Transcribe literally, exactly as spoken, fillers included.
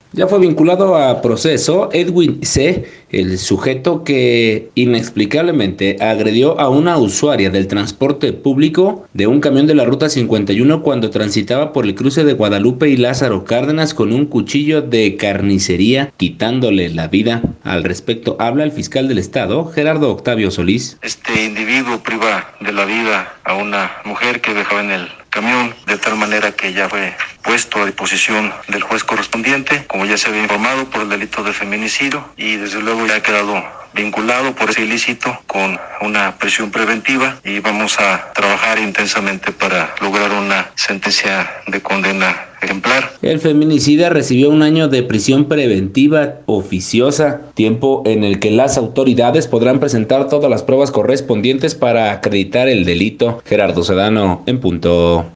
Ya fue vinculado a proceso Edwin C., el sujeto que inexplicablemente agredió a una usuaria del transporte público de un camión de la ruta cincuenta y uno cuando transitaba por el cruce de Guadalupe y Lázaro Cárdenas con un cuchillo de carnicería, quitándole la vida. Al respecto habla el fiscal del estado, Gerardo Octavio Solís. Este individuo priva de la vida a una mujer que viajaba en el camión, de tal manera que ya fue puesto a disposición del juez correspondiente, como ya se había informado, por el delito de feminicidio, y desde luego ya ha quedado vinculado por ese ilícito con una prisión preventiva, y vamos a trabajar intensamente para lograr una sentencia de condena ejemplar. El feminicida recibió un año de prisión preventiva oficiosa, tiempo en el que las autoridades podrán presentar todas las pruebas correspondientes para acreditar el delito. Gerardo Sedano, en punto.